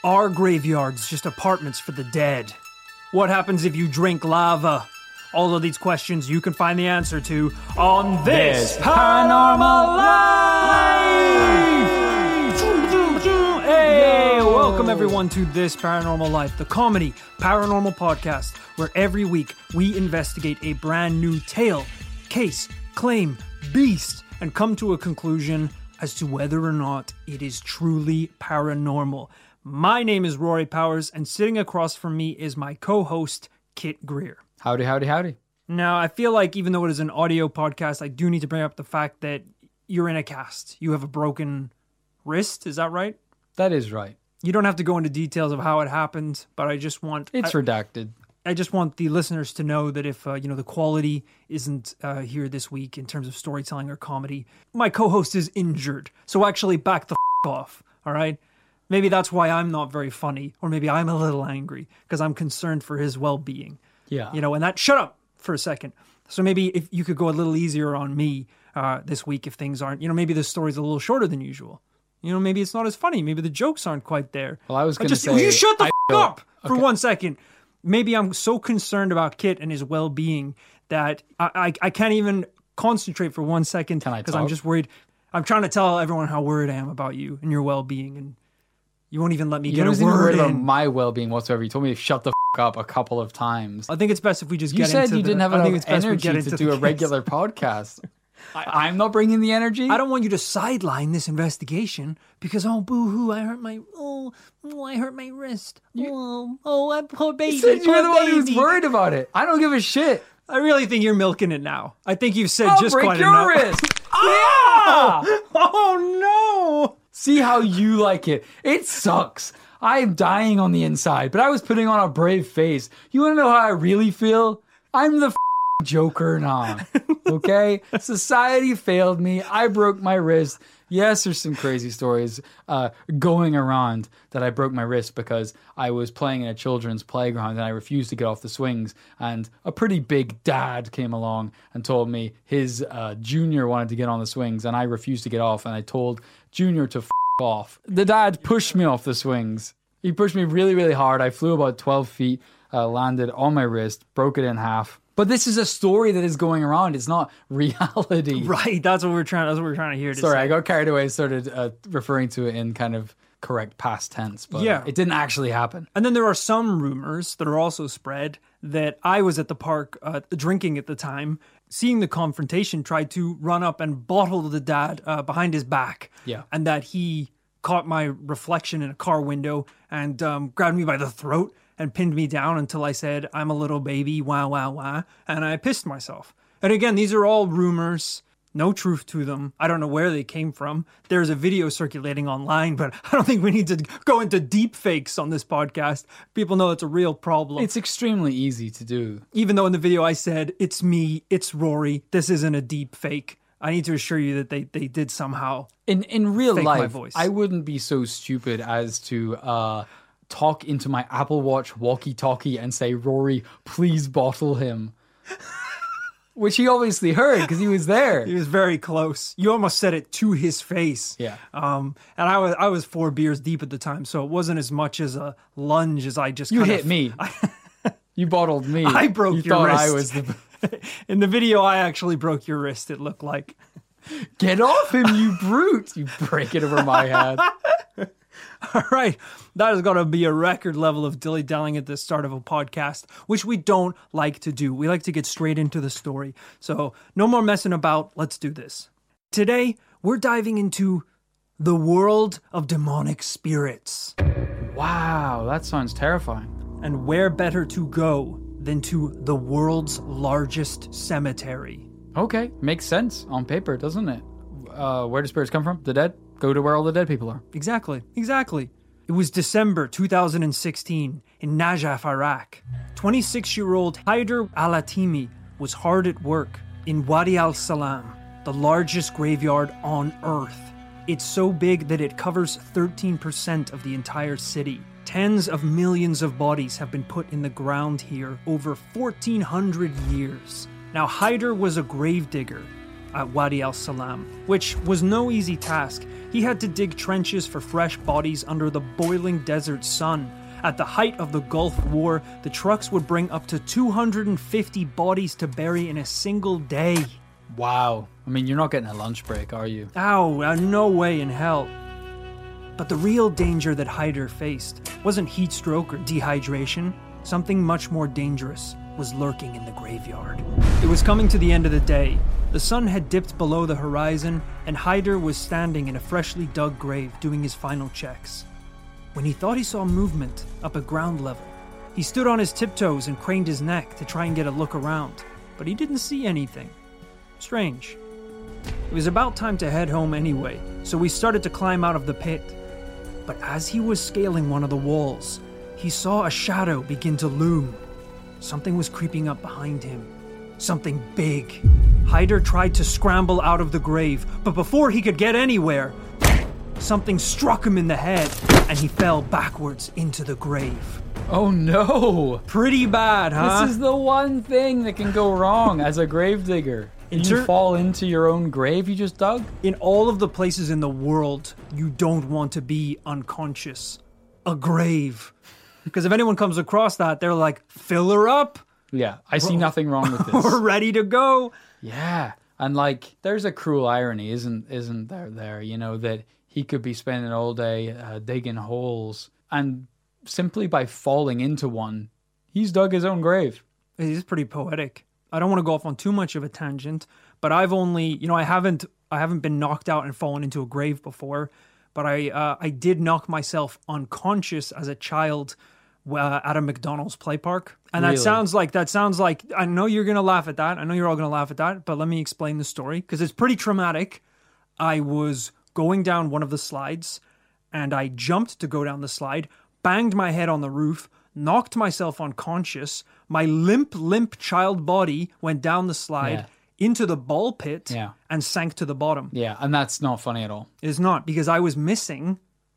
Are graveyards just apartments for the dead? What happens if you drink lava? All of these questions you can find the answer to on This Paranormal Life! Hey, welcome everyone to This Paranormal Life, the comedy paranormal podcast where every week we investigate a brand new tale, case, claim, beast, and come to a conclusion as to whether or not it is truly paranormal. My name is Rory Powers, and sitting across from me is my co-host, Kit Greer. Howdy, howdy, howdy. Now, I feel like even though it is an audio podcast, I do need to bring up the fact that you're in a cast. You have a broken wrist, is that right? That is right. You don't have to go into details of how it happened, but I just want... It's redacted. I just want the listeners to know that if, the quality isn't here this week in terms of storytelling or comedy, my co-host is injured. So actually back the off, all right? Maybe that's why I'm not very funny, or maybe I'm a little angry, because I'm concerned for his well-being. Yeah. And that... Shut up for a second. So maybe if you could go a little easier on me this week if things aren't... maybe the story's a little shorter than usual. Maybe it's not as funny. Maybe the jokes aren't quite there. Well, I was going to say... You shut the up for 1 second. Maybe I'm so concerned about Kit and his well-being that I can't even concentrate for 1 second because I'm just worried. I'm trying to tell everyone how worried I am about you and your well-being, and you won't even let me get a word in. You don't even worry about my well-being whatsoever. You told me to shut the up a couple of times. I think it's best if we just get into You said you didn't have enough energy to do a regular podcast. I'm not bringing the energy. I don't want you to sideline this investigation because boo-hoo, I hurt my wrist. Poor baby. You said you're the one who's worried about it. I don't give a shit. I really think you're milking it now. I think you've said just quite enough. I'll break your wrist. Yeah! Oh no! See how you like it. It sucks. I'm dying on the inside, but I was putting on a brave face. You want to know how I really feel? I'm the Joker now. Okay? Society failed me. I broke my wrist. Yes, there's some crazy stories going around that I broke my wrist because I was playing in a children's playground and I refused to get off the swings. And a pretty big dad came along and told me his junior wanted to get on the swings and I refused to get off. And I told Junior to off. The dad pushed me off the swings. He pushed me really, really hard. I flew about 12 feet, landed on my wrist, broke it in half. But this is a story that is going around. It's not reality. Right. That's what we're trying to hear. Sorry, I got carried away and started referring to it in kind of correct past tense. But yeah, it didn't actually happen. And then there are some rumors that are also spread that I was at the park drinking at the time, seeing the confrontation, tried to run up and bottle the dad behind his back. Yeah. And that he caught my reflection in a car window and grabbed me by the throat and pinned me down until I said, "I'm a little baby, wah, wah, wah," and I pissed myself. And again, these are all rumors, no truth to them. I don't know where they came from. There's a video circulating online, but I don't think we need to go into deep fakes on this podcast. People know it's a real problem. It's extremely easy to do. Even though in the video I said, "It's me, it's Rory, this isn't a deep fake." I need to assure you that they did somehow in real fake life, my voice. I wouldn't be so stupid as to talk into my Apple Watch walkie-talkie and say, "Rory, please bottle him." Which he obviously heard because he was there. He was very close. You almost said it to his face. Yeah. And I was 4 beers deep at the time, so it wasn't as much as a lunge as I just You hit me. You bottled me. I broke your wrist. I was the... In the video, I actually broke your wrist, it looked like. Get off him, you brute. You break it over my head. All right. That has got to be a record level of dilly-dallying at the start of a podcast, which we don't like to do. We like to get straight into the story. So no more messing about. Let's do this. Today, we're diving into the world of demonic spirits. Wow, that sounds terrifying. And where better to go than to the world's largest cemetery? Okay, makes sense on paper, doesn't it? Where do spirits come from? The dead? Go to where all the dead people are. Exactly. It was December 2016 in Najaf, Iraq. 26-year-old Haider Al-Atimi was hard at work in Wadi al-Salam, the largest graveyard on Earth. It's so big that it covers 13% of the entire city. Tens of millions of bodies have been put in the ground here over 1,400 years. Now, Haider was a gravedigger, at Wadi al-Salam, which was no easy task. He had to dig trenches for fresh bodies under the boiling desert sun. At the height of the Gulf War, the trucks would bring up to 250 bodies to bury in a single day. Wow. I mean, you're not getting a lunch break, are you? Ow, no way in hell. But the real danger that Haider faced wasn't heat stroke or dehydration. Something much more dangerous was lurking in the graveyard. It was coming to the end of the day. The sun had dipped below the horizon, and Haider was standing in a freshly dug grave doing his final checks, when he thought he saw movement up at ground level. He stood on his tiptoes and craned his neck to try and get a look around, but he didn't see anything. Strange. It was about time to head home anyway, so we started to climb out of the pit. But as he was scaling one of the walls, he saw a shadow begin to loom. Something was creeping up behind him. Something big. Haider tried to scramble out of the grave, but before he could get anywhere, something struck him in the head, and he fell backwards into the grave. Oh no! Pretty bad, huh? This is the one thing that can go wrong as a gravedigger. You fall into your own grave you just dug? In all of the places in the world, you don't want to be unconscious. A grave. Because if anyone comes across that, they're like, fill her up. Yeah, I see nothing wrong with this. We're ready to go. Yeah, and like, there's a cruel irony, isn't there? You know, that he could be spending all day digging holes, and simply by falling into one, he's dug his own grave. It is pretty poetic. I don't want to go off on too much of a tangent, but I've only, I haven't been knocked out and fallen into a grave before, but I did knock myself unconscious as a child at a McDonald's play park. And Really? that sounds like, I know you're going to laugh at that. I know you're all going to laugh at that, but let me explain the story because it's pretty traumatic. I was going down one of the slides and I jumped to go down the slide, banged my head on the roof, knocked myself unconscious. My limp child body went down the slide into the ball pit and sank to the bottom. Yeah, and that's not funny at all. It is not, because I was missing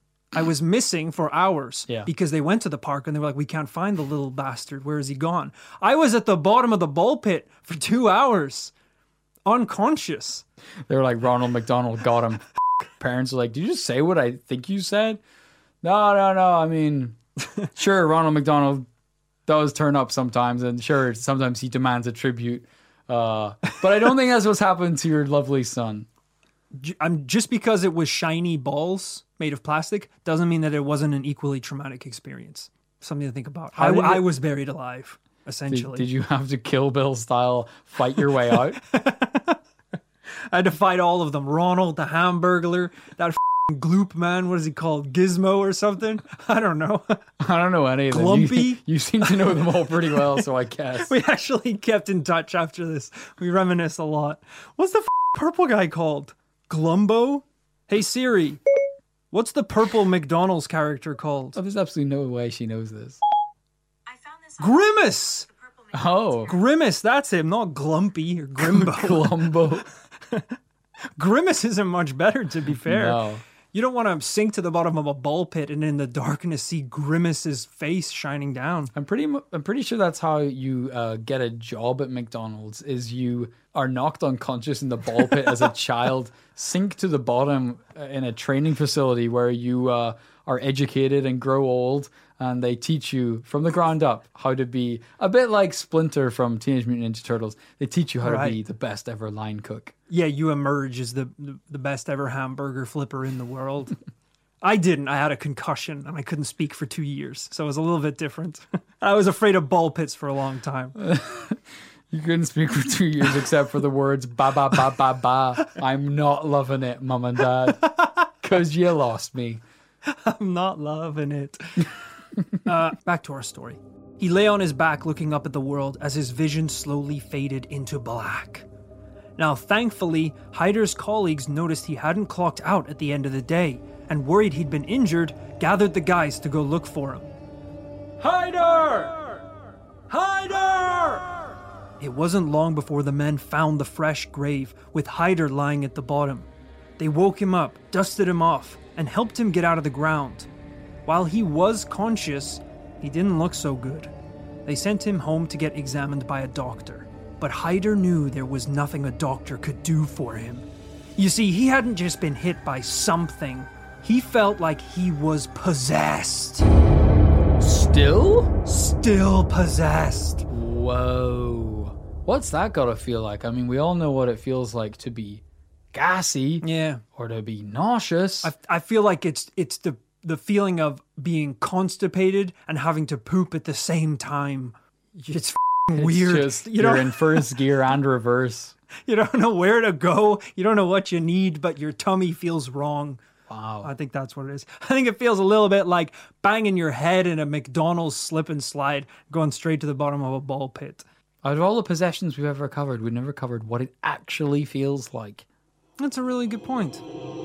for hours because they went to the park and they were like, we can't find the little bastard. Where is he gone? I was at the bottom of the ball pit for 2 hours, unconscious. They were like, Ronald McDonald got him. Parents are like, did you just say what I think you said? No. I mean... Sure, Ronald McDonald does turn up sometimes, and sure, sometimes he demands a tribute. But I don't think that's what's happened to your lovely son. Just because it was shiny balls made of plastic doesn't mean that it wasn't an equally traumatic experience. Something to think about. I was buried alive, essentially. Did you have to Kill Bill style fight your way out? I had to fight all of them. Ronald, the Hamburglar, that Gloop man, what is he called? Gizmo or something? I don't know. I don't know any of them. Glumpy? You seem to know them all pretty well, so I guess. We actually kept in touch after this. We reminisce a lot. What's the purple guy called? Glumbo? Hey Siri, what's the purple McDonald's character called? Oh, there's absolutely no way she knows this. I found this Grimace! Oh. Grimace, that's him, not Glumpy or Grimbo. Glumbo. Grimace isn't much better, to be fair. No. You don't want to sink to the bottom of a ball pit and in the darkness see Grimace's face shining down. I'm pretty sure that's how you get a job at McDonald's. Is you are knocked unconscious in the ball pit as a child, sink to the bottom in a training facility where you are educated and grow old, and they teach you from the ground up how to be a bit like Splinter from Teenage Mutant Ninja Turtles. They teach you how to be the best ever line cook. Yeah, you emerge as the best ever hamburger flipper in the world. I didn't. I had a concussion and I couldn't speak for 2 years. So it was a little bit different. I was afraid of ball pits for a long time. You couldn't speak for 2 years except for the words ba ba ba ba ba. I'm not loving it, Mum and Dad. Because you lost me. I'm not loving it. Back to our story. He lay on his back looking up at the world as his vision slowly faded into black. Now, thankfully, Haider's colleagues noticed he hadn't clocked out at the end of the day, and worried he'd been injured, gathered the guys to go look for him. Haider! Haider! It wasn't long before the men found the fresh grave, with Haider lying at the bottom. They woke him up, dusted him off, and helped him get out of the ground. While he was conscious, he didn't look so good. They sent him home to get examined by a doctor. but Hyder knew there was nothing a doctor could do for him. You see, he hadn't just been hit by something. He felt like he was possessed. Still possessed. Whoa. What's that gotta feel like? I mean, we all know what it feels like to be gassy. Yeah. Or to be nauseous. I feel like it's the feeling of being constipated and having to poop at the same time. It's weird. Just, you're in first gear and reverse. You don't know where to go. You don't know what you need, but your tummy feels wrong. Wow. I think that's what it is. I think it feels a little bit like banging your head in a McDonald's slip and slide, going straight to the bottom of a ball pit. Out of all the possessions we've ever covered, we've never covered what it actually feels like. That's a really good point.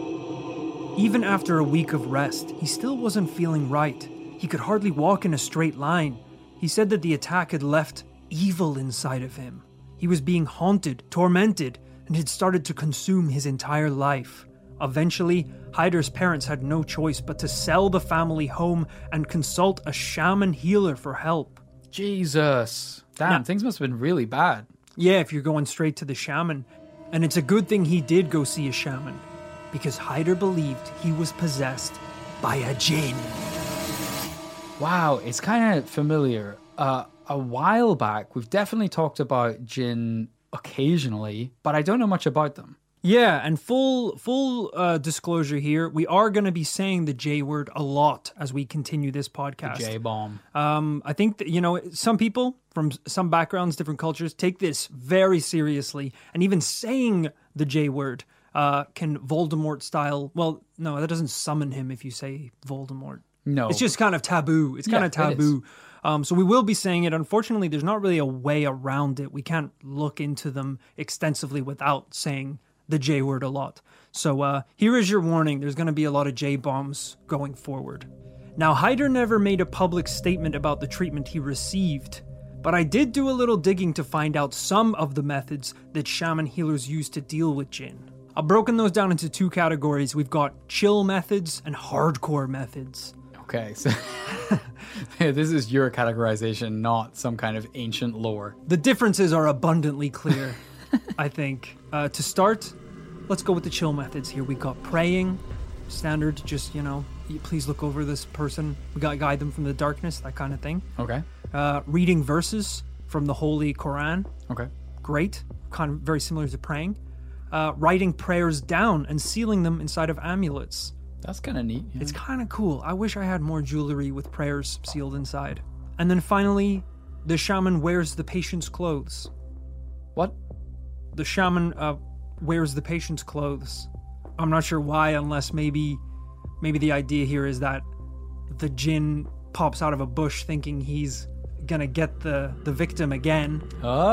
Even after a week of rest, he still wasn't feeling right. He could hardly walk in a straight line. He said that the attack had left evil inside of him. He was being haunted, tormented, and had started to consume his entire life. Eventually, Hyder's parents had no choice but to sell the family home and consult a shaman healer for help. Jesus. Damn, things must have been really bad. Yeah, if you're going straight to the shaman. And it's a good thing he did go see a shaman, because Hyder believed he was possessed by a jinn. Wow, it's kind of familiar. A while back, we've definitely talked about jinn occasionally, but I don't know much about them. Yeah, and full disclosure here, we are going to be saying the J word a lot as we continue this podcast. The J-bomb. I think that, some people from some backgrounds, different cultures, take this very seriously, and even saying the J word can Voldemort style. Well, no, that doesn't summon him if you say Voldemort. No. It's just kind of taboo. It's kind of taboo. So we will be saying it. Unfortunately, there's not really a way around it. We can't look into them extensively without saying the J word a lot. So here is your warning. There's going to be a lot of J bombs going forward. Now, Hyder never made a public statement about the treatment he received, but I did do a little digging to find out some of the methods that shaman healers use to deal with jinn. I've broken those down into two categories. We've got chill methods and hardcore methods. Okay, so this is your categorization, not some kind of ancient lore. The differences are abundantly clear, I think. To start, let's go with the chill methods here. We got praying, standard, just, please look over this person. We got guide them from the darkness, that kind of thing. Okay. Reading verses from the Holy Quran. Okay. Great. Kind of very similar to praying. Writing prayers down and sealing them inside of amulets. That's kind of neat. Yeah. It's kind of cool. I wish I had more jewelry with prayers sealed inside. And then finally, the shaman wears the patient's clothes. What? The shaman wears the patient's clothes. I'm not sure why, unless maybe the idea here is that the jinn pops out of a bush thinking he's gonna get the victim again.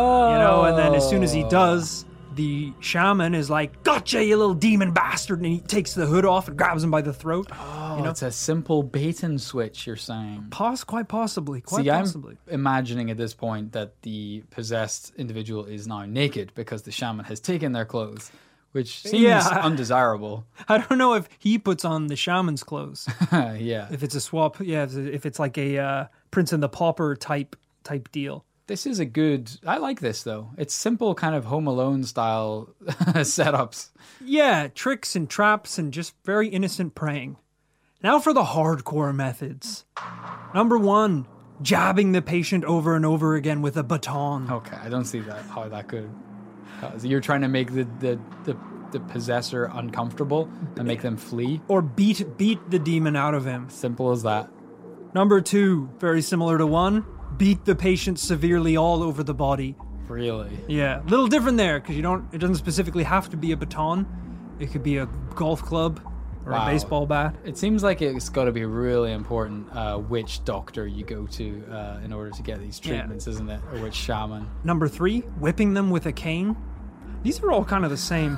Oh. And then as soon as he does, the shaman is like, "Gotcha, you little demon bastard," and he takes the hood off and grabs him by the throat. Oh, it's a simple bait and switch, you're saying. Quite possibly. I'm imagining at this point that the possessed individual is now naked because the shaman has taken their clothes, which seems undesirable. I don't know if he puts on the shaman's clothes. Yeah. If it's a swap, if it's like a Prince and the Pauper type deal. This is I like this though. It's simple kind of Home Alone style setups. Yeah, tricks and traps and just very innocent praying. Now for the hardcore methods. Number 1, jabbing the patient over and over again with a baton. Okay, I don't see how that could. You're trying to make the possessor uncomfortable and make them flee? Or beat the demon out of him. Simple as that. Number 2, very similar to 1. Beat the patient severely all over the body. Really? Yeah, a little different there because it doesn't specifically have to be a baton. It could be a golf club or a baseball bat. It seems like it's got to be really important which doctor you go to in order to get these treatments, isn't it? Or which shaman. Number 3, whipping them with a cane. These are all kind of the same.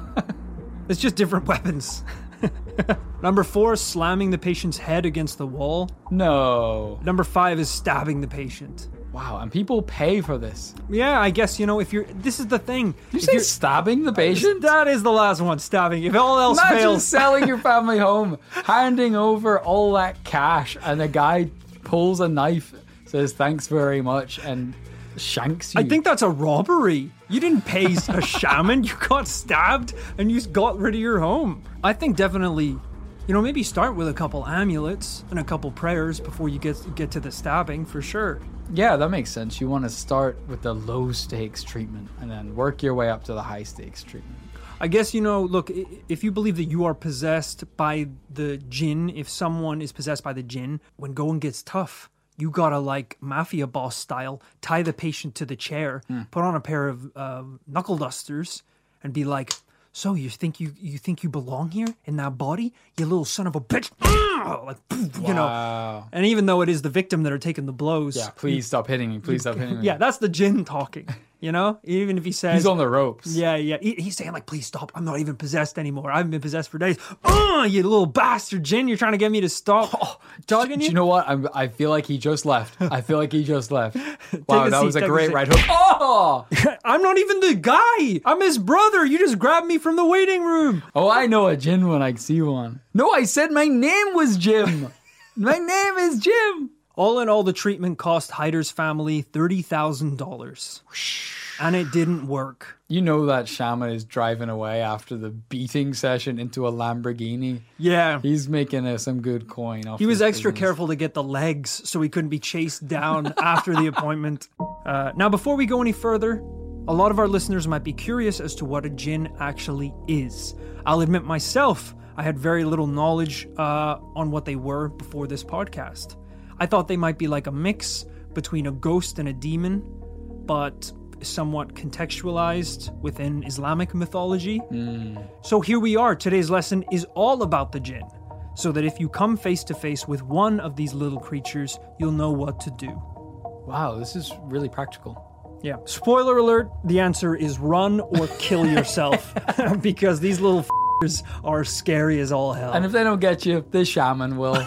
It's just different weapons. Number 4, slamming the patient's head against the wall. No. Number 5 is stabbing the patient. Wow, and people pay for this. Yeah, I guess, this is the thing. You say stabbing the patient? That is the last one, stabbing. If all else fails. Imagine selling your family home, handing over all that cash, and a guy pulls a knife, says thanks very much, and shanks you. I think that's a robbery. You didn't pay a shaman. You got stabbed and you got rid of your home. I think definitely, maybe start with a couple amulets and a couple prayers before you get to the stabbing for sure. Yeah, that makes sense. You want to start with the low stakes treatment and then work your way up to the high stakes treatment. I guess, look, if you believe that you are possessed by the jinn, if someone is possessed by the jinn, when going gets tough, you gotta, like mafia boss style, tie the patient to the chair, put on a pair of knuckle dusters, and be like, so you think you belong here in that body, you little son of a bitch? Like, Wow. And even though it is the victim that are taking the blows. Yeah, please stop hitting me. Please stop hitting me. Yeah, that's the jinn talking, Even if he says... He's on the ropes. Yeah. He's saying, like, please stop. I'm not even possessed anymore. I haven't been possessed for days. You little bastard, jinn. You're trying to get me to stop talking Do you? you know what? I feel like he just left. Wow, a that seat, was a take a great seat. right hook. Oh! I'm not even the guy. I'm his brother. You just grabbed me from the waiting room. Oh, I know a Jin when I see one. No, I said my name was Jim. My name is Jim. All in all, the treatment cost Hyder's family $30,000. And it didn't work. You know that shaman is driving away after the beating session into a Lamborghini. Yeah. He's making some good coin off He was this extra business. careful to get the legs so he couldn't be chased down after the appointment. Now, before we go any further, a lot of our listeners might be curious as to what a jinn actually is. I'll admit myself, I had very little knowledge on what they were before this podcast. I thought they might be like a mix between a ghost and a demon, but somewhat contextualized within Islamic mythology. So here we are. Today's lesson is all about the jinn, so that if you come face to face with one of these little creatures, you'll know what to do. Wow, this is really practical. Yeah. Spoiler alert, the answer is run or kill yourself, because these little f***ers are scary as all hell. And if they don't get you, the shaman will.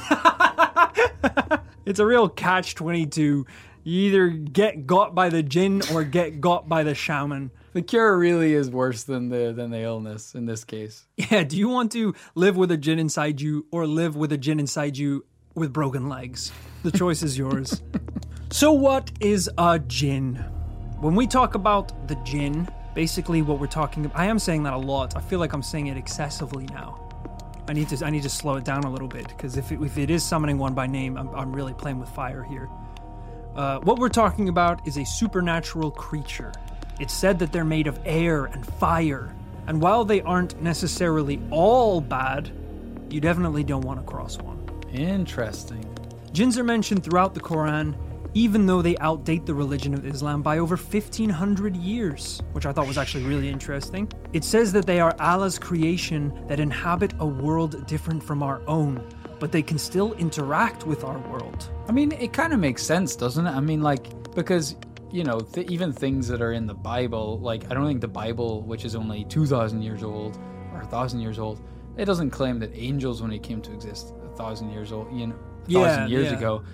It's a real catch-22. You either get got by the jinn or get got by the shaman. The cure really is worse than the illness in this case. Yeah, do you want to live with a jinn inside you or live with a jinn inside you with broken legs? The choice is yours. So what is a jinn? When we talk about the jinn, basically what we're talking about, I am saying that a lot. I feel like I'm saying it excessively now. I need to slow it down a little bit, because if it is summoning one by name, I'm really playing with fire here. What we're talking about is a supernatural creature. It's said that they're made of air and fire, and while they aren't necessarily all bad, you definitely don't want to cross one. Interesting. Jinns are mentioned throughout the Quran, even though they outdate the religion of Islam by over 1,500 years, which I thought was actually really interesting. It says that they are Allah's creation that inhabit a world different from our own, but they can still interact with our world. I mean, it kind of makes sense, doesn't it? I mean, because, even things that are in the Bible, I don't think the Bible, which is only 2,000 years old, or 1,000 years old, it doesn't claim that angels, when they came to exist 1,000 years old, 1,000 years ago,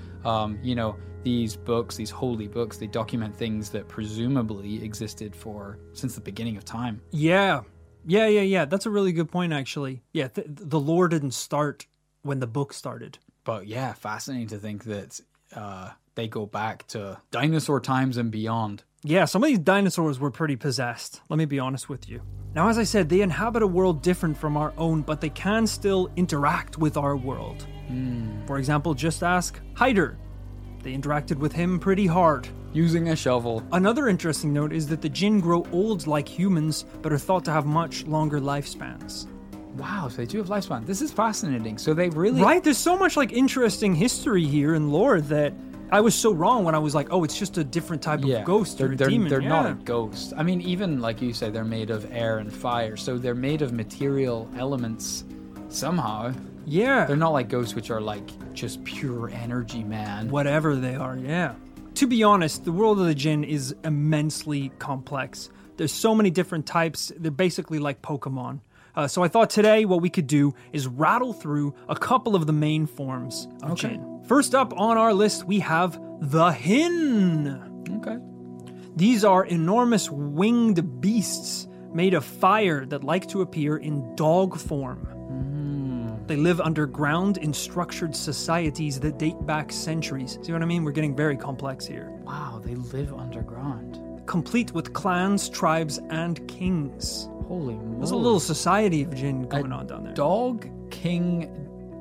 these books, these holy books, they document things that presumably existed since the beginning of time. Yeah. That's a really good point, actually. Yeah, the lore didn't start when the book started. But yeah, fascinating to think that they go back to dinosaur times and beyond. Yeah, some of these dinosaurs were pretty possessed, let me be honest with you. Now, as I said, they inhabit a world different from our own, but they can still interact with our world. For example, just ask Hyder. They interacted with him pretty hard. Using a shovel. Another interesting note is that the jinn grow old like humans, but are thought to have much longer lifespans. Wow, so they do have lifespan. This is fascinating. So they really... Right? There's so much interesting history here in lore that I was so wrong when I was like, oh, it's just a different type of ghost or a demon. They're not a ghost. I mean, even like you say, they're made of air and fire. So they're made of material elements somehow. Yeah. They're not like ghosts, which are just pure energy, man. Whatever they are, yeah. To be honest, the world of the jinn is immensely complex. There's so many different types. They're basically like Pokemon. So I thought today what we could do is rattle through a couple of the main forms of jinn. First up on our list, we have the Jinn. Okay. These are enormous winged beasts made of fire that like to appear in dog form. They live underground in structured societies that date back centuries. See what I mean? We're getting very complex here. Wow, they live underground. Complete with clans, tribes, and kings. Holy moly. There's a little society of jinn going on down there. Dog king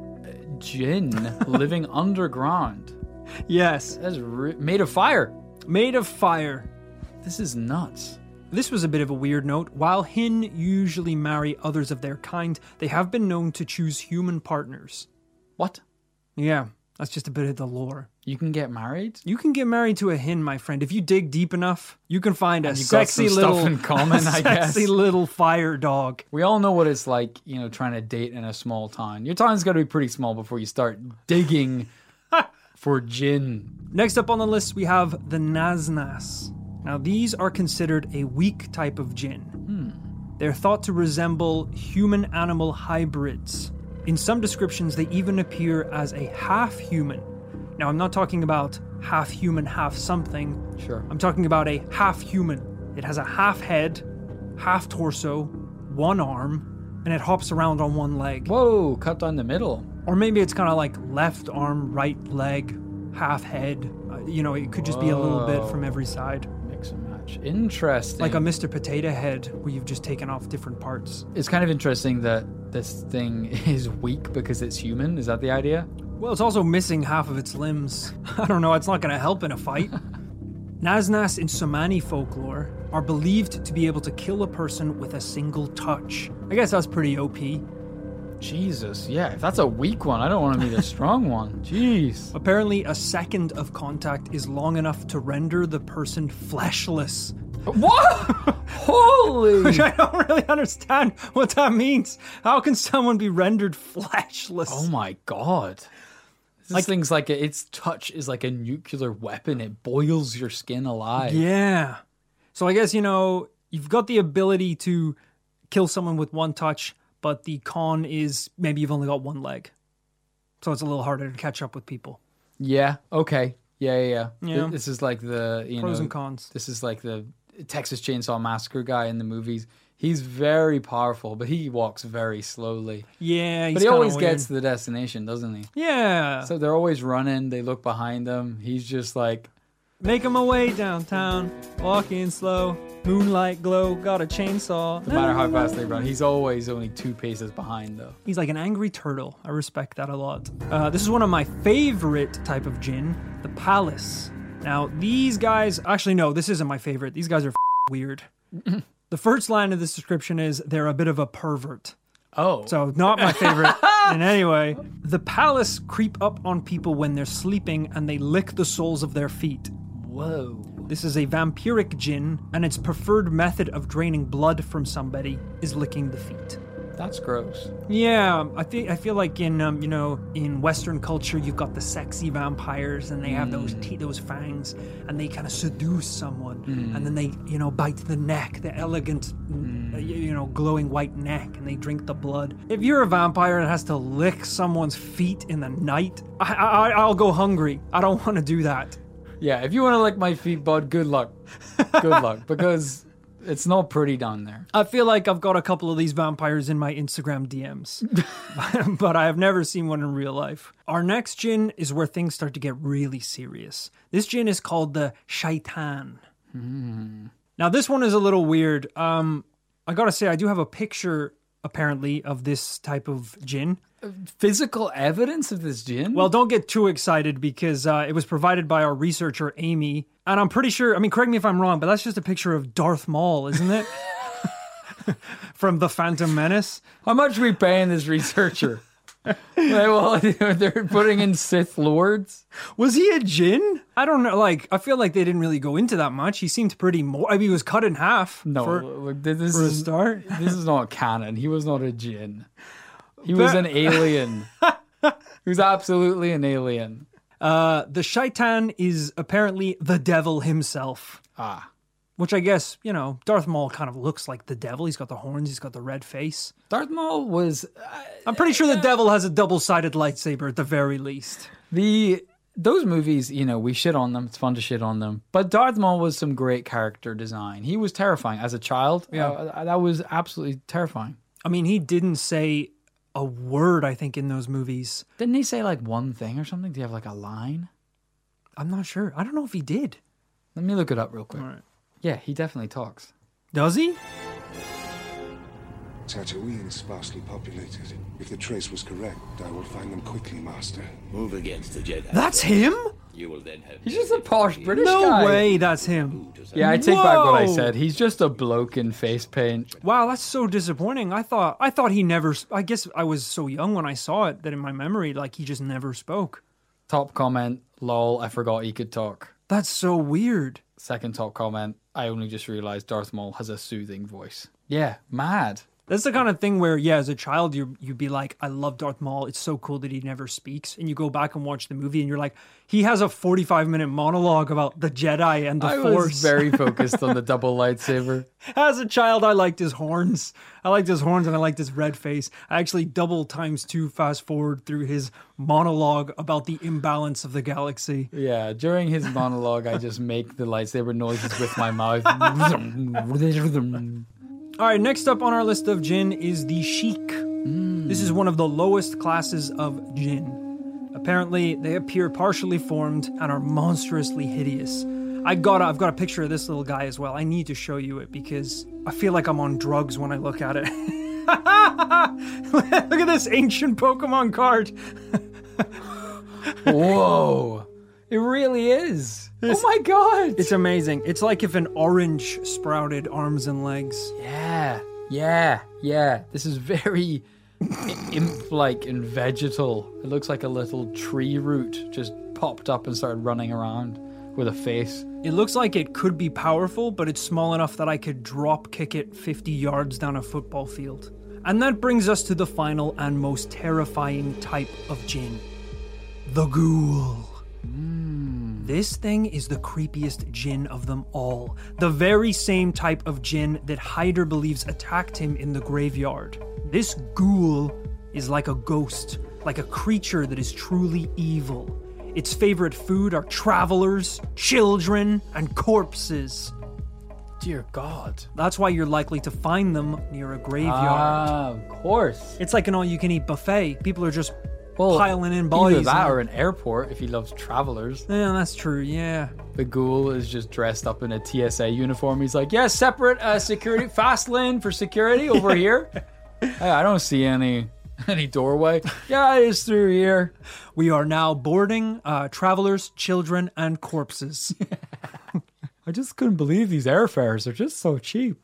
jinn living underground. Yes. That's made of fire. Made of fire. This is nuts. This was a bit of a weird note. While Hin usually marry others of their kind, they have been known to choose human partners. What? Yeah, that's just a bit of the lore. You can get married? You can get married to a Hin, my friend. If you dig deep enough, you can find a You've got sexy some little stuff in common, I guess. sexy little fire dog. We all know what it's like, trying to date in a small town. Your town's got to be pretty small before you start digging for jinn. Next up on the list, we have the Nasnas. Now, these are considered a weak type of jinn. They're thought to resemble human-animal hybrids. In some descriptions, they even appear as a half-human. Now, I'm not talking about half-human, half-something. Sure. I'm talking about a half-human. It has a half-head, half-torso, one arm, and it hops around on one leg. Whoa, cut down the middle. Or maybe it's kind of like left arm, right leg, half-head. It could just be a little bit from every side. Mix and match. Interesting. Like a Mr. Potato Head where you've just taken off different parts. It's kind of interesting that this thing is weak because it's human. Is that the idea? Well, it's also missing half of its limbs. I don't know, it's not going to help in a fight. Nasnas in Somali folklore are believed to be able to kill a person with a single touch. I guess that's pretty OP. Jesus, yeah. If that's a weak one, I don't want to meet a strong one. Jeez. Apparently, a second of contact is long enough to render the person fleshless. What? Holy. Which I don't really understand what that means. How can someone be rendered fleshless? Oh my god. This thing's like its touch is like a nuclear weapon. It boils your skin alive. Yeah. So I guess, you've got the ability to kill someone with one touch, but the con is maybe you've only got one leg. So it's a little harder to catch up with people. Yeah, okay. Yeah. Yeah. This is like the, Pros and cons. This is like the Texas Chainsaw Massacre guy in the movies. He's very powerful, but he walks very slowly. Yeah, but he always gets to the destination, doesn't he? Yeah. So they're always running. They look behind them. He's just like... Making my way downtown, walking slow, moonlight glow, got a chainsaw. No matter how fast they run, he's always only 2 paces behind, though. He's like an angry turtle. I respect that a lot. This is one of my favorite type of jinn, the Palace. Now, these guys... Actually, no, this isn't my favorite. These guys are weird. The first line of this description is, they're a bit of a pervert. Oh. So, not my favorite in any way. The Palace creep up on people when they're sleeping and they lick the soles of their feet. Whoa. This is a vampiric jinn, and its preferred method of draining blood from somebody is licking the feet. That's gross. Yeah, I feel like in in Western culture you've got the sexy vampires and they have those fangs and they kind of seduce someone and then they bite the neck, the elegant glowing white neck, and they drink the blood. If you're a vampire and has to lick someone's feet in the night, I'll go hungry. I don't want to do that. Yeah, if you want to lick my feet, bud, good luck. Good luck, because it's not pretty down there. I feel like I've got a couple of these vampires in my Instagram DMs, but I have never seen one in real life. Our next jinn is where things start to get really serious. This jinn is called the Shaitan. Now, this one is a little weird. I gotta say, I do have a picture, apparently, of this type of jinn. Physical evidence of this jinn? Well, don't get too excited because it was provided by our researcher, Amy. And I'm pretty sure, correct me if I'm wrong, but that's just a picture of Darth Maul, isn't it? From The Phantom Menace. How much are we paying this researcher? Well, they're putting in Sith Lords. Was he a jinn? I don't know. I feel like they didn't really go into that much. He seemed pretty he was cut in half. No, for a start. This is not canon. He was not a jinn. He was an alien. He was absolutely an alien. The Shaitan is apparently the devil himself. Which I guess, Darth Maul kind of looks like the devil. He's got the horns, he's got the red face. Darth Maul was... I'm pretty sure the devil has a double-sided lightsaber at the very least. Those movies, we shit on them. It's fun to shit on them. But Darth Maul was some great character design. He was terrifying. As a child, that was absolutely terrifying. He didn't say a word, I think, in those movies. Didn't he say like one thing or something? Do you have like a line? I'm not sure. I don't know if he did. Let me look it up real quick. All right. Yeah, he definitely talks. Does he? Tatooine is sparsely populated. If the trace was correct, I will find them quickly, Master. Move against the Jedi. That's him? You will then have. He's just a posh British No guy. way that's him. Yeah, I take back what I Whoa. said. He's just a bloke in face paint. Wow, that's so disappointing. I thought he never... I guess I was so young when I saw it that in my memory, like, he just never spoke. Top comment, lol, I forgot he could talk. That's so weird. Second top comment, I only just realized Darth Maul has a soothing voice. Yeah, mad. That's the kind of thing where, yeah, as a child, you'd be like, I love Darth Maul. It's so cool that he never speaks. And you go back and watch the movie and you're like, he has a 45-minute monologue about the Jedi and the I Force. was very focused on the double lightsaber. As a child, I liked his horns. I liked his horns and I liked his red face. I actually double times 2 fast forward through his monologue about the imbalance of the galaxy. Yeah, during his monologue, I just make the lightsaber noises with my mouth. All right, next up on our list of jinn is the Sheik. This is one of the lowest classes of jinn. Apparently, they appear partially formed and are monstrously hideous. I've got a picture of this little guy as well. I need to show you it because I feel like I'm on drugs when I look at it. Look at this ancient Pokemon card. Whoa. It really is. Oh my god. It's amazing. It's like if an orange sprouted arms and legs. Yeah. This is very imp-like and vegetal. It looks like a little tree root just popped up and started running around with a face. It looks like it could be powerful, but it's small enough that I could drop kick it 50 yards down a football field. And that brings us to the final and most terrifying type of jinn. The ghoul. This thing is the creepiest jinn of them all. The very same type of jinn that Hyder believes attacked him in the graveyard. This ghoul is like a ghost, like a creature that is truly evil. Its favorite food are travelers, children, and corpses. Dear God. That's why you're likely to find them near a graveyard. Ah, of course. It's like an all-you-can-eat buffet. People are just Well, piling in bodies. Either that or an airport if he loves travelers. Yeah, that's true, yeah. The ghoul is just dressed up in a TSA uniform. He's like, yeah, separate security, fast lane for security over here. Hey, I don't see any doorway. Yeah, it is through here. We are now boarding travelers, children, and corpses. I just couldn't believe these airfares are just so cheap.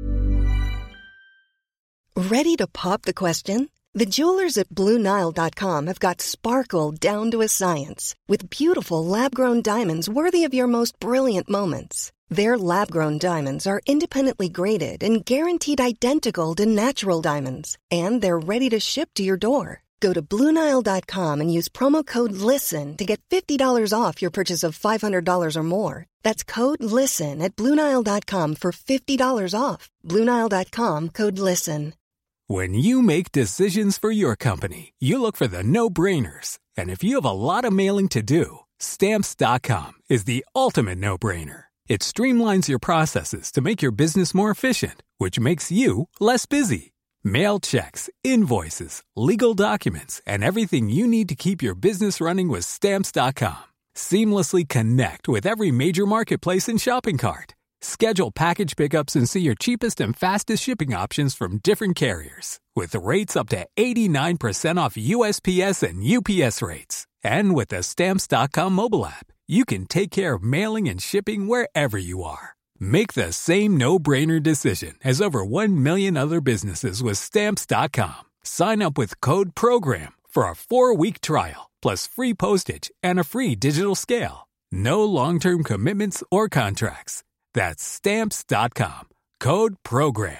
Ready to pop the question? The jewelers at BlueNile.com have got sparkle down to a science with beautiful lab-grown diamonds worthy of your most brilliant moments. Their lab-grown diamonds are independently graded and guaranteed identical to natural diamonds, and they're ready to ship to your door. Go to BlueNile.com and use promo code LISTEN to get $50 off your purchase of $500 or more. That's code LISTEN at BlueNile.com for $50 off. BlueNile.com, code LISTEN. When you make decisions for your company, you look for the no-brainers. And if you have a lot of mailing to do, Stamps.com is the ultimate no-brainer. It streamlines your processes to make your business more efficient, which makes you less busy. Mail checks, invoices, legal documents, and everything you need to keep your business running with Stamps.com. Seamlessly connect with every major marketplace and shopping cart. Schedule package pickups and see your cheapest and fastest shipping options from different carriers. With rates up to 89% off USPS and UPS rates. And with the Stamps.com mobile app, you can take care of mailing and shipping wherever you are. Make the same no-brainer decision as over 1 million other businesses with Stamps.com. Sign up with code PROGRAM for a 4-week trial, plus free postage and a free digital scale. No long-term commitments or contracts. That's Stamps.com. Code PROGRAM.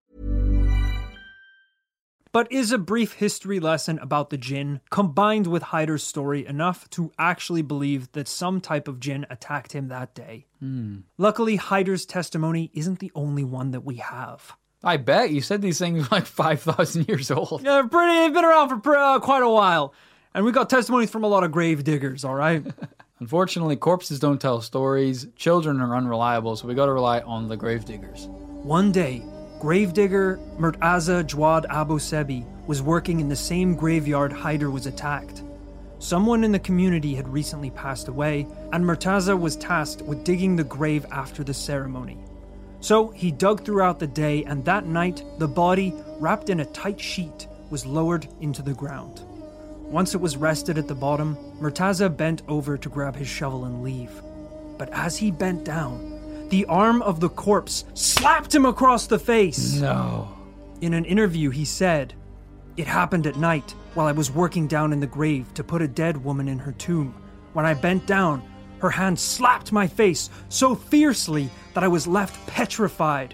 But is a brief history lesson about the jinn, combined with Hyder's story, enough to actually believe that some type of jinn attacked him that day? Luckily, Hyder's testimony isn't the only one that we have. I bet. You said these things were like 5,000 years old. Yeah, they've been around for quite a while. And we got testimonies from a lot of grave diggers, all right? Unfortunately, corpses don't tell stories. Children are unreliable, so we got to rely on the gravediggers. One day, Gravedigger Murtaza Jawad Abu Sebi was working in the same graveyard Haider was attacked. Someone in the community had recently passed away, and Murtaza was tasked with digging the grave after the ceremony. So he dug throughout the day, and that night, the body, wrapped in a tight sheet, was lowered into the ground. Once it was rested at the bottom, Murtaza bent over to grab his shovel and leave. But as he bent down, the arm of the corpse slapped him across the face. No. In an interview, he said, "It happened at night while I was working down in the grave to put a dead woman in her tomb. When I bent down, her hand slapped my face so fiercely that I was left petrified."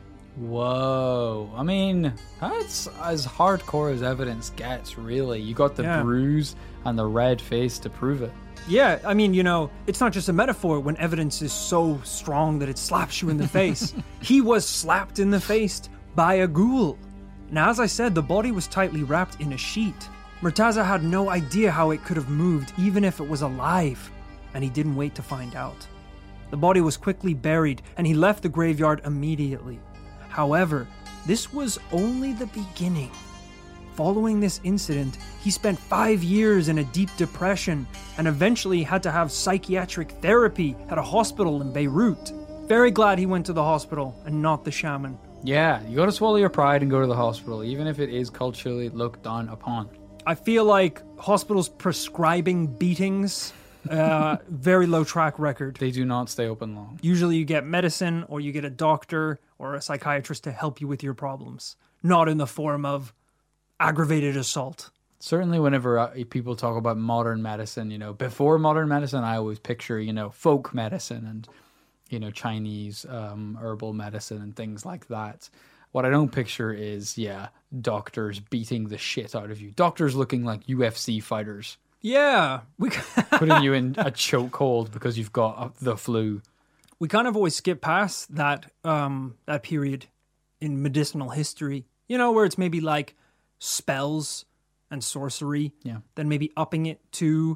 Whoa. I mean, that's as hardcore as evidence gets, really. You got the bruise and the red face to prove it. Yeah, I mean, it's not just a metaphor when evidence is so strong that it slaps you in the face. He was slapped in the face by a ghoul. Now, as I said, the body was tightly wrapped in a sheet. Murtaza had no idea how it could have moved, even if it was alive, and he didn't wait to find out. The body was quickly buried, and he left the graveyard immediately. However, this was only the beginning. Following this incident, he spent 5 years in a deep depression and eventually had to have psychiatric therapy at a hospital in Beirut. Very glad he went to the hospital and not the shaman. Yeah, you gotta swallow your pride and go to the hospital, even if it is culturally looked down upon. I feel like hospitals prescribing beatings, very low track record. They do not stay open long. Usually you get medicine or you get a doctor or a psychiatrist to help you with your problems, not in the form of aggravated assault. Certainly whenever people talk about modern medicine, before modern medicine, I always picture, folk medicine and, Chinese herbal medicine and things like that. What I don't picture is, doctors beating the shit out of you. Doctors looking like UFC fighters. Yeah. Putting you in a chokehold because you've got the flu. We kind of always skip past that period in medicinal history, where it's maybe like spells and sorcery, then maybe upping it to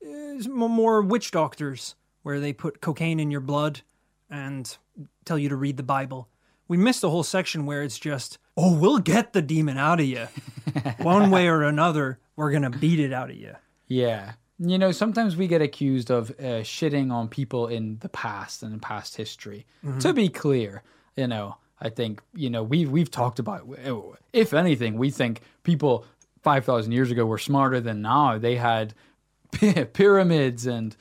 more witch doctors, where they put cocaine in your blood and tell you to read the Bible. We missed the whole section where it's just, we'll get the demon out of you. One way or another, we're going to beat it out of you. Yeah. Sometimes we get accused of shitting on people in the past and in past history. Mm-hmm. To be clear, I think, we've talked about, if anything, we think people 5,000 years ago were smarter than now. They had pyramids and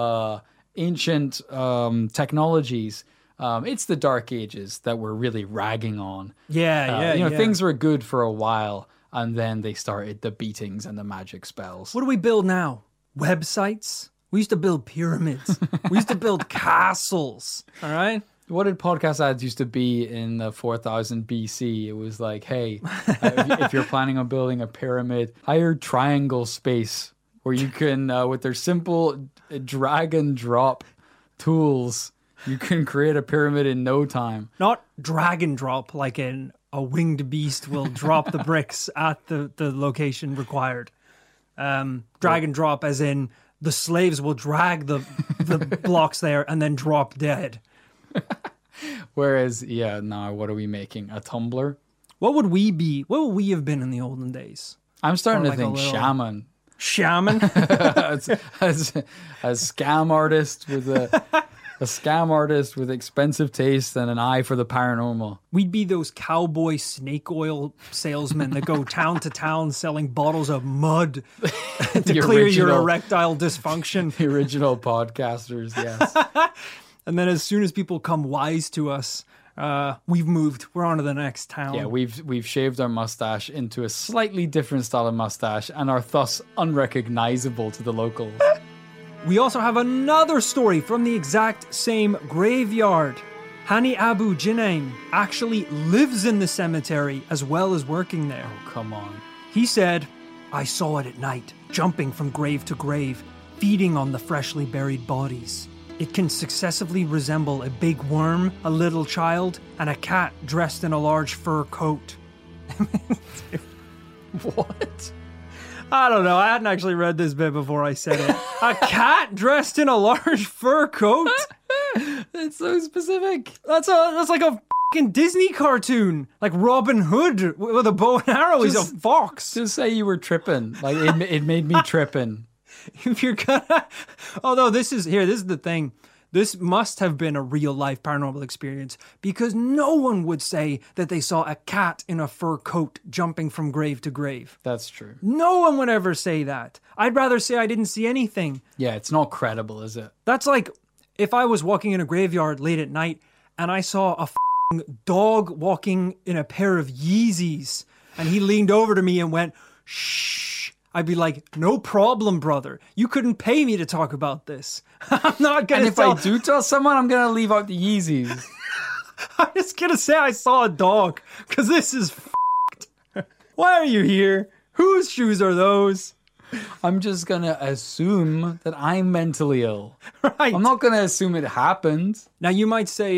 ancient technologies. It's the Dark Ages that we're really ragging on. Things were good for a while, and then they started the beatings and the magic spells. What do we build now? Websites? We used to build pyramids. We used to build castles. All right? What did podcast ads used to be in the 4000 BC? It was like, hey, if you're planning on building a pyramid, hire Triangle Space, where you can, with their simple drag and drop tools, you can create a pyramid in no time. Not drag and drop like in a winged beast will drop the bricks at the location required. Drag and drop as in the slaves will drag the blocks there and then drop dead. Whereas, now what are we making? A Tumblr? What would we be? What would we have been in the olden days? I'm starting to think shaman. Shaman? as scam artist with a scam artist with expensive taste and an eye for the paranormal. We'd be those cowboy snake oil salesmen that go town to town selling bottles of mud to clear your erectile dysfunction. The original podcasters, yes. And then as soon as people come wise to us, we've moved. We're on to the next town. Yeah, we've shaved our mustache into a slightly different style of mustache and are thus unrecognizable to the locals. We also have another story from the exact same graveyard. Hani Abu Jinain actually lives in the cemetery as well as working there. Oh, come on. He said, "I saw it at night, jumping from grave to grave, feeding on the freshly buried bodies. It can successively resemble a big worm, a little child, and a cat dressed in a large fur coat." What? I don't know. I hadn't actually read this bit before I said it. A cat dressed in a large fur coat? It's so specific. That's like a fucking Disney cartoon, like Robin Hood with a bow and arrow. He's a fox. Just say you were tripping. Like it made me tripping. If you're gonna, although this is the thing. This must have been a real life paranormal experience because no one would say that they saw a cat in a fur coat jumping from grave to grave. That's true. No one would ever say that. I'd rather say I didn't see anything. Yeah, it's not credible, is it? That's like if I was walking in a graveyard late at night and I saw a dog walking in a pair of Yeezys and he leaned over to me and went, shh. I'd be like, no problem, brother. You couldn't pay me to talk about this. I'm not going to tell... And if I do tell someone, I'm going to leave out the Yeezys. I'm just going to say I saw a dog because this is f***ed. Why are you here? Whose shoes are those? I'm just going to assume that I'm mentally ill. Right. I'm not going to assume it happened. Now, you might say,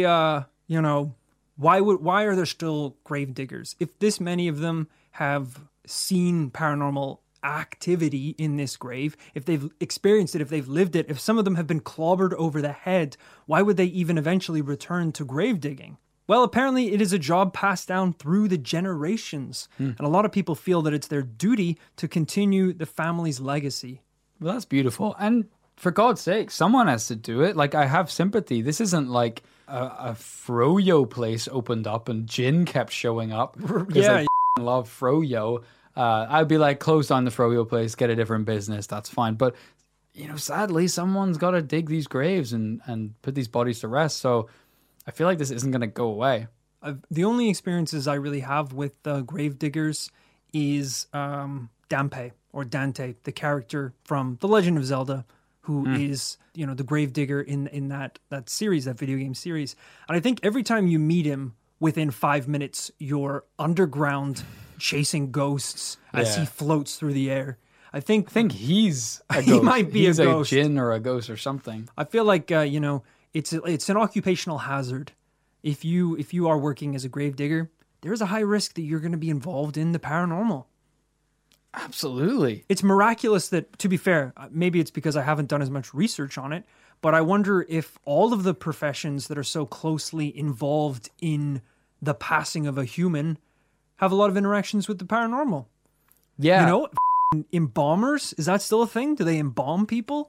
why are there still grave diggers? If this many of them have seen paranormal activity in this grave, if they've experienced it, if they've lived it, if some of them have been clobbered over the head, why would they even eventually return to grave digging? Well, apparently it is a job passed down through the generations. And a lot of people feel that it's their duty to continue the family's legacy. Well, that's beautiful. And for God's sake, someone has to do it. Like, I have sympathy. This isn't like a froyo place opened up and Jinn kept showing up. Yeah. I love froyo. I'd be like, close down the froyo place, get a different business. That's fine. But, sadly, someone's got to dig these graves and put these bodies to rest. So I feel like this isn't going to go away. The only experiences I really have with grave diggers is Dante, the character from The Legend of Zelda, who is, the grave digger in that series, that video game series. And I think every time you meet him, within 5 minutes, you're underground chasing ghosts as he floats through the air. I think he's a ghost. He might be he's a ghost. Jinn or a ghost or something. I feel like it's an occupational hazard. If you are working as a grave digger, there is a high risk that you're going to be involved in the paranormal. Absolutely. It's miraculous that, to be fair, maybe it's because I haven't done as much research on it, but I wonder if all of the professions that are so closely involved in the passing of a human have a lot of interactions with the paranormal. Yeah. Embalmers, is that still a thing? Do they embalm people?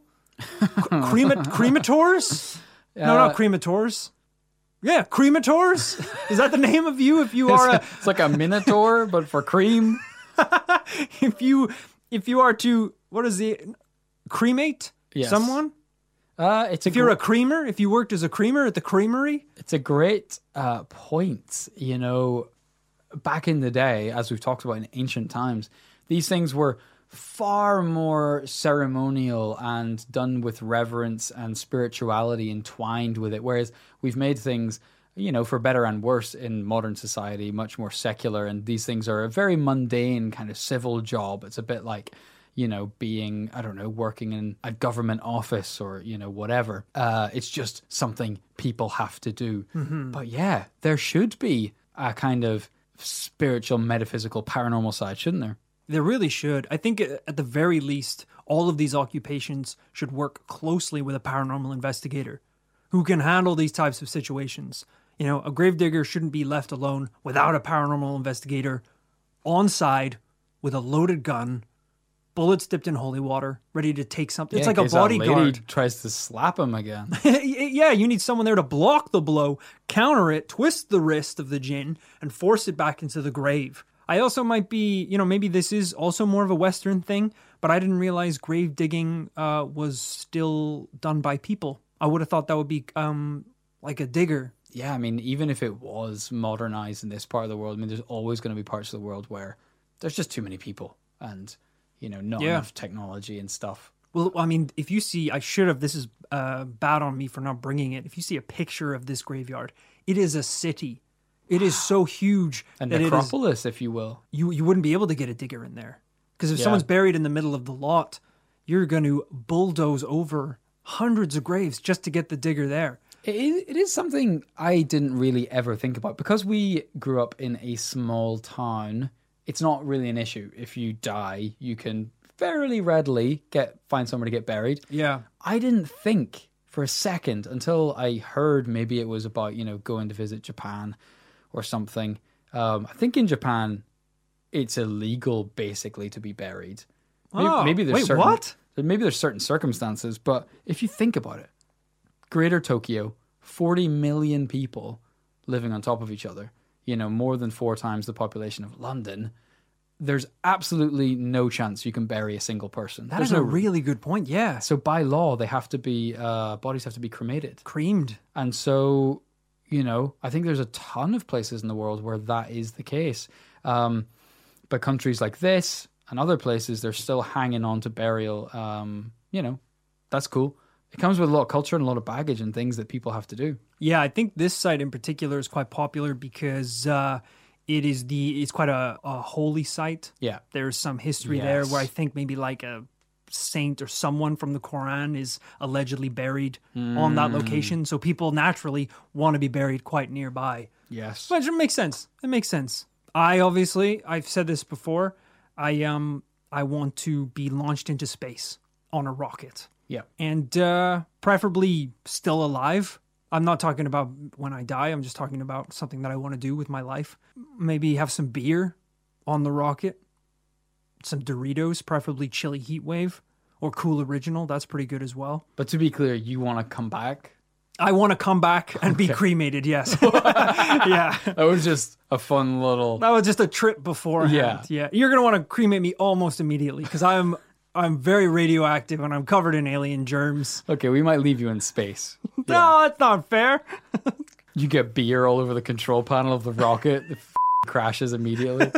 Cremators? No, not cremators. Yeah, cremators. Is that the name of you? If you are it's like a minotaur, but for cream. If you are to, what is the cremate? Yes. Someone? If you're a creamer, if you worked as a creamer at the creamery? It's a great point. Back in the day, as we've talked about in ancient times, these things were far more ceremonial and done with reverence and spirituality entwined with it. Whereas we've made things, for better and worse in modern society, much more secular. And these things are a very mundane kind of civil job. It's a bit like, being, I don't know, working in a government office or, whatever. It's just something people have to do. Mm-hmm. But yeah, there should be a kind of spiritual, metaphysical, paranormal side, shouldn't there? There really should. I think at the very least, all of these occupations should work closely with a paranormal investigator who can handle these types of situations. A gravedigger shouldn't be left alone without a paranormal investigator on side with a loaded gun, bullets dipped in holy water, ready to take something. It's like a bodyguard. That lady tries to slap him again. Yeah, you need someone there to block the blow, counter it, twist the wrist of the Jinn, and force it back into the grave. I also might be, maybe this is also more of a Western thing, but I didn't realize grave digging was still done by people. I would have thought that would be like a digger. Yeah, I mean, even if it was modernized in this part of the world, there's always going to be parts of the world where there's just too many people and, not enough technology and stuff. Well, I mean, if you see, this is bad on me for not bringing it. If you see a picture of this graveyard, it is a city. It is so huge. A necropolis, if you will. You wouldn't be able to get a digger in there. Because if someone's buried in the middle of the lot, you're going to bulldoze over hundreds of graves just to get the digger there. It is something I didn't really ever think about. Because we grew up in a small town, it's not really an issue. If you die, you can fairly readily find somewhere to get buried. Yeah. I didn't think for a second until I heard maybe it was about, going to visit Japan, or something. I think in Japan, it's illegal basically to be buried. Maybe there's wait, certain, what? Maybe there's certain circumstances, but if you think about it, Greater Tokyo, 40 million people living on top of each other, more than 4 times the population of London. There's absolutely no chance you can bury a single person. That is a really good point, yeah. So by law, they have to be, bodies have to be cremated. Creamed. And so, I think there's a ton of places in the world where that is the case. But countries like this and other places, they're still hanging on to burial. That's cool. It comes with a lot of culture and a lot of baggage and things that people have to do. Yeah, I think this site in particular is quite popular because it's quite a holy site. Yeah. There's some history there where I think maybe like a saint or someone from the Quran is allegedly buried on that location. So people naturally want to be buried quite nearby. Yes. But it makes sense. It makes sense. I've said this before, I want to be launched into space on a rocket. Yeah. And preferably still alive. I'm not talking about when I die. I'm just talking about something that I want to do with my life. Maybe have some beer on the rocket. Some Doritos, preferably Chili Heat Wave or Cool Original. That's pretty good as well. But to be clear, you want to come back? I want to come back and be cremated, yes. Yeah. That was just a fun little... That was just a trip beforehand. Yeah. You're going to want to cremate me almost immediately because I'm very radioactive and I'm covered in alien germs. Okay, we might leave you in space. No, that's not fair. You get beer all over the control panel of the rocket. It crashes immediately.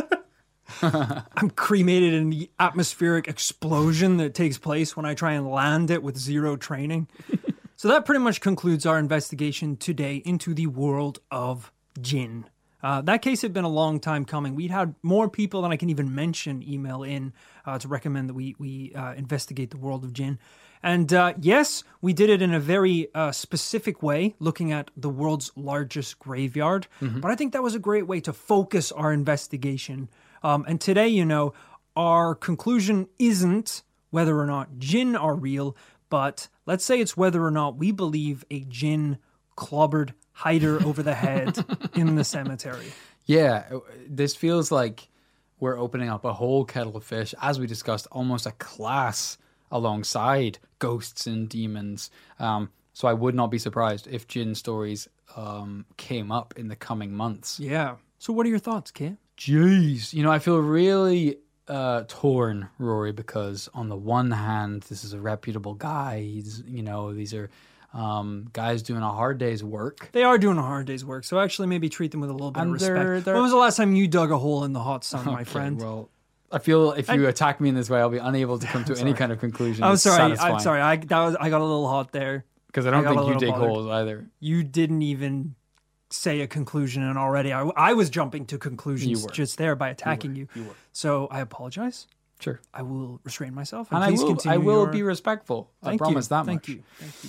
I'm cremated in the atmospheric explosion that takes place when I try and land it with zero training. So that pretty much concludes our investigation today into the world of jinn. That case had been a long time coming. We'd had more people than I can even mention email in to recommend that we investigate the world of jinn. And yes, we did it in a very specific way, looking at the world's largest graveyard. Mm-hmm. But I think that was a great way to focus our investigation. And today, our conclusion isn't whether or not jinn are real, but let's say it's whether or not we believe a jinn clobbered Hyder over the head in the cemetery. Yeah, this feels like we're opening up a whole kettle of fish, as we discussed, almost a class alongside ghosts and demons. So I would not be surprised if jinn stories came up in the coming months. Yeah. So what are your thoughts, Kit? Jeez. I feel really torn, Rory, because on the one hand, this is a reputable guy. He's, these are guys doing a hard day's work. They are doing a hard day's work, so actually maybe treat them with a little bit of respect. When was the last time you dug a hole in the hot sun, my friend? Well, I feel if you attack me in this way, I'll be unable to come to any kind of conclusion. I'm sorry. I got a little hot there. Because I don't think you dig holes either. You didn't even say a conclusion, and already I was jumping to conclusions just there by attacking you. You were. So I apologize. Sure. I will restrain myself. And I will be respectful. I promise that much. Thank you.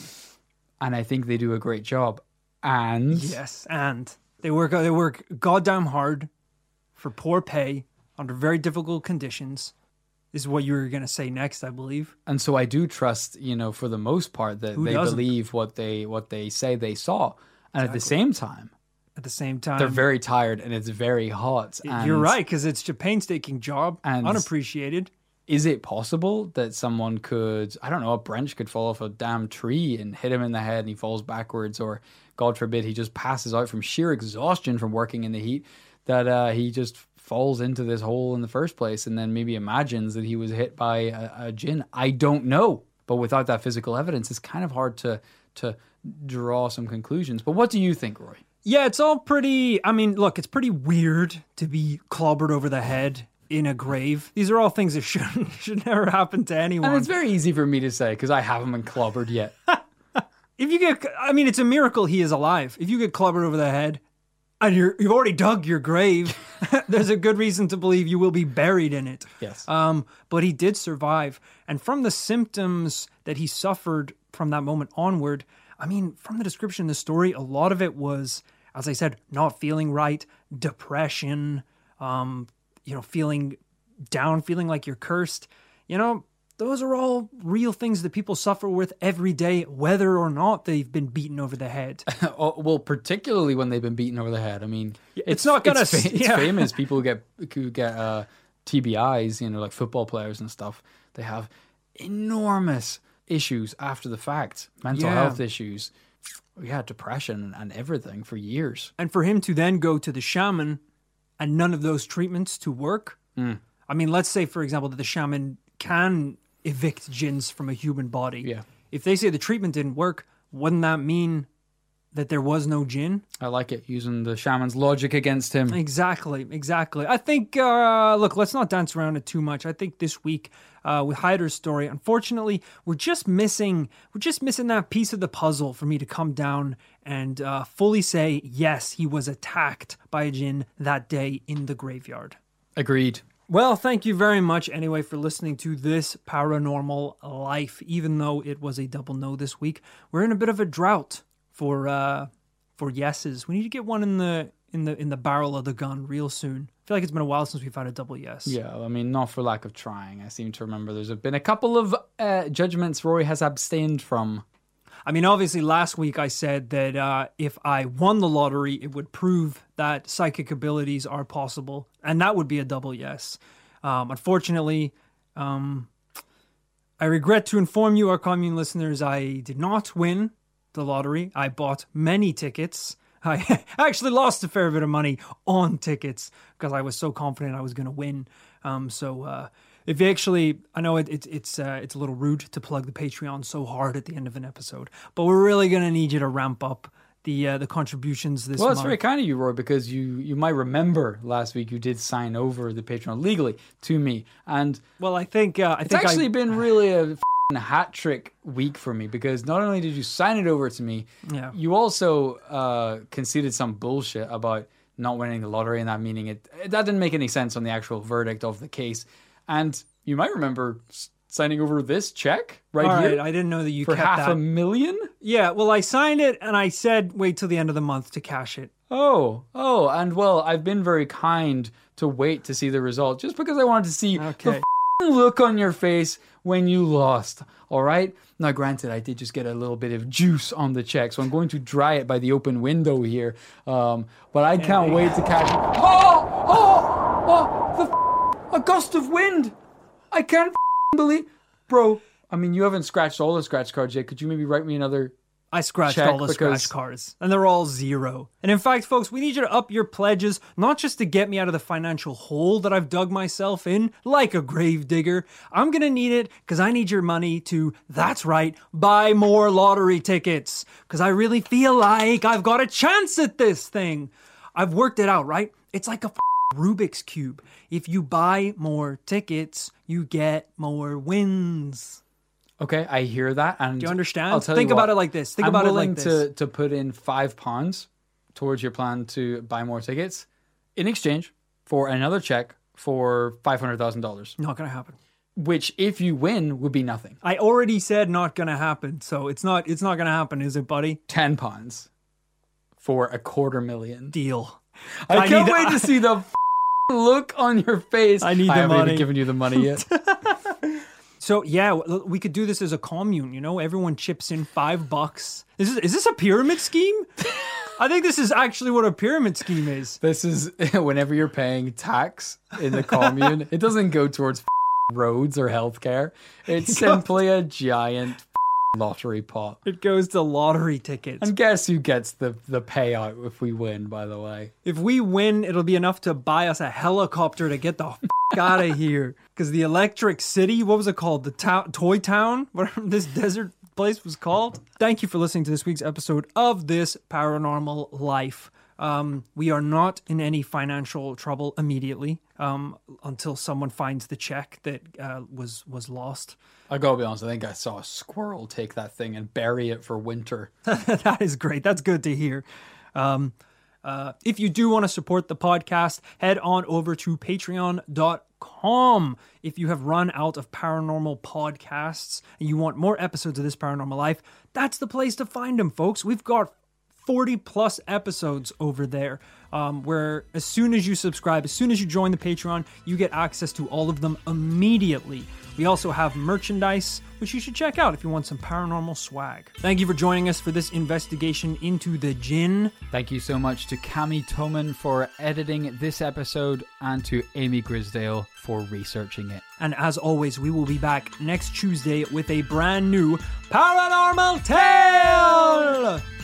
And I think they do a great job. And yes, and they work goddamn hard for poor pay under very difficult conditions. Is what you were going to say next, I believe. And so I do trust, for the most part, that they believe what they say they saw. And at the same time, they're very tired and it's very hot. And you're right, because it's a painstaking job, and unappreciated. Is it possible that someone could, I don't know, a branch could fall off a damn tree and hit him in the head and he falls backwards, or God forbid he just passes out from sheer exhaustion from working in the heat, that he just falls into this hole in the first place and then maybe imagines that he was hit by a jinn? I don't know. But without that physical evidence, it's kind of hard to draw some conclusions. But what do you think, Roy? Yeah, it's all pretty... I mean, look, it's pretty weird to be clobbered over the head in a grave. These are all things that should never happen to anyone. And it's very easy for me to say, because I haven't been clobbered yet. It's a miracle he is alive. If you get clobbered over the head and you've already dug your grave, there's a good reason to believe you will be buried in it. Yes. But he did survive. And from the symptoms that he suffered from that moment onward, from the description of the story, a lot of it was, as I said, not feeling right, depression, feeling down, feeling like you're cursed. those are all real things that people suffer with every day, whether or not they've been beaten over the head. Well, particularly when they've been beaten over the head. I mean, It's not gonna... it's famous. People who get TBIs, like football players and stuff, they have enormous issues after the fact, mental health issues. Yeah, depression and everything for years. And for him to then go to the shaman and none of those treatments to work. I mean, let's say, for example, that the shaman can evict jinns from a human body. Yeah. If they say the treatment didn't work, wouldn't that mean that there was no jinn? I like it, using the shaman's logic against him. Exactly. I think, look, let's not dance around it too much. I think this week with Hyder's story, unfortunately, we're just missing that piece of the puzzle for me to come down and fully say, yes, he was attacked by a jinn that day in the graveyard. Agreed. Well, thank you very much anyway for listening to this Paranormal Life. Even though it was a double no this week, we're in a bit of a drought for yeses. We need to get one in the barrel of the gun real soon. I feel like it's been a while since we've had a double yes. Yeah, I mean, not for lack of trying. I seem to remember there's been a couple of judgments Rory has abstained from. I mean, obviously, last week I said that if I won the lottery, it would prove that psychic abilities are possible, and that would be a double yes. Unfortunately, I regret to inform you, our commune listeners, I did not win the lottery. I bought many tickets. I actually lost a fair bit of money on tickets because I was so confident I was going to win. If you actually, I know it's a little rude to plug the Patreon so hard at the end of an episode, but we're really going to need you to ramp up the contributions this month. Well, it's very kind of you, Roy, because you might remember last week you did sign over the Patreon legally to me, and well, I think it's actually been really a hat trick week for me, because not only did you sign it over to me, you also conceded some bullshit about not winning the lottery, and that meaning that didn't make any sense on the actual verdict of the case. And you might remember signing over this check right here. I didn't know that you for kept that. $500,000. Yeah, well, I signed it and I said wait till the end of the month to cash it. Oh, and well, I've been very kind to wait to see the result, just because I wanted to see the look on your face when you lost. All right. Now, granted, I did just get a little bit of juice on the check, so I'm going to dry it by the open window here. But I can't wait to cash it. A gust of wind! I can't believe... Bro, I mean, you haven't scratched all the scratch cards yet. Could you maybe write me another... I scratched all the scratch cards, and they're all 0. And in fact, folks, we need you to up your pledges, not just to get me out of the financial hole that I've dug myself in, like a grave digger. I'm going to need it because I need your money to, that's right, buy more lottery tickets. Because I really feel like I've got a chance at this thing. I've worked it out, right? It's like a Rubik's Cube. If you buy more tickets, you get more wins. Okay, I hear that. And do you understand? I'll tell Think you about what, it like this. I'm willing to put in £5 towards your plan to buy more tickets in exchange for another check for $500,000. Not going to happen. Which, if you win, would be nothing. I already said not going to happen, so it's not going to happen, is it, buddy? £10 for $250,000. Deal. I can't wait to see the look on your face. I need the money. I haven't even given you the money yet. So yeah, we could do this as a commune. Everyone chips in $5. Is this a pyramid scheme? I think this is actually what a pyramid scheme is. This is whenever you're paying tax in the commune, it doesn't go towards roads or healthcare. It's simply a giant lottery pot. It goes to lottery tickets. And guess who gets the payout if we win, by the way? If we win, it'll be enough to buy us a helicopter to get the out of here. Because the Electric City, what was it called? The Toy Town? Whatever this desert place was called. Thank you for listening to this week's episode of This Paranormal Life. We are not in any financial trouble immediately until someone finds the check that was lost. I gotta be honest, I think I saw a squirrel take that thing and bury it for winter. That is great. That's good to hear. If you do want to support the podcast, head on over to patreon.com. If you have run out of paranormal podcasts and you want more episodes of This Paranormal Life, that's the place to find them, folks. We've got 40 plus episodes over there, where as soon as you subscribe, as soon as you join the Patreon, you get access to all of them immediately. We also have merchandise, which you should check out if you want some paranormal swag. Thank you for joining us for this investigation into the Jinn. Thank you so much to Cami Toman for editing this episode and to Amy Grisdale for researching it. And as always, we will be back next Tuesday with a brand new paranormal tale!